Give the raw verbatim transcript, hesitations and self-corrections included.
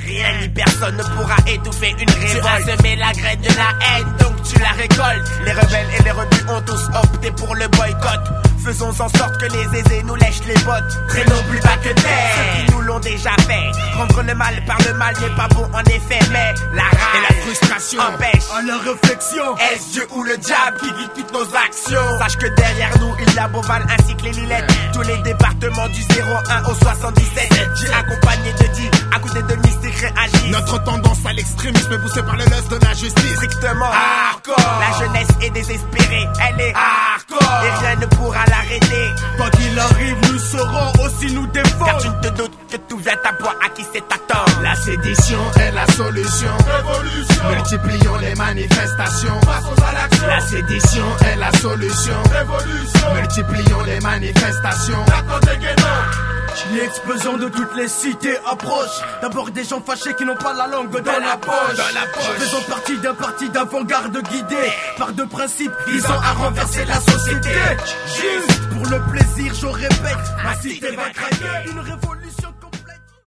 Rien ni personne ne pourra étouffer une révolte. Tu as semé la graine de la haine, donc tu la récoltes. Les rebelles et les rebus ont tous opté pour le boycott. Faisons en sorte que les aisés nous lèchent les bottes. Traînons plus bas que terre, ceux qui nous l'ont déjà fait. Prendre le mal par le mal n'est pas bon en effet, mais la rage et la frustration empêchent à la réflexion. Est-ce Dieu ou le diable qui guide toutes nos actions? Sache que derrière nous il y a Beauval ainsi que les Lilettes. Tous les départements du zéro un au soixante-dix-sept. J'ai accompagné de dix, à côté de mystique réagissent. Notre tendance à l'extrémisme est poussée par le lust de la justice. Strictement hardcore. La jeunesse est désespérée, elle est hardcore. Et rien ne pourra l'arrêter. Quoi qu'il arrive, nous saurons aussi nous défendre. Car tu ne te doutes que tout vient à bois à qui c'est attendre. La sédition est la solution. Révolution. Multiplions les manifestations. Passons à l'action. La sédition est la solution. Révolution. Multiplions les manifestations. Attendez guénon. L'explosion de toutes les cités approche. D'abord des gens fâchés qui n'ont pas la langue dans, dans la poche. Dans la poche. Faisons partie d'un parti d'avant-garde guidé par deux principes visant à renverser la société. Juste pour le plaisir, je répète, ma cité va craquer. Une révolution.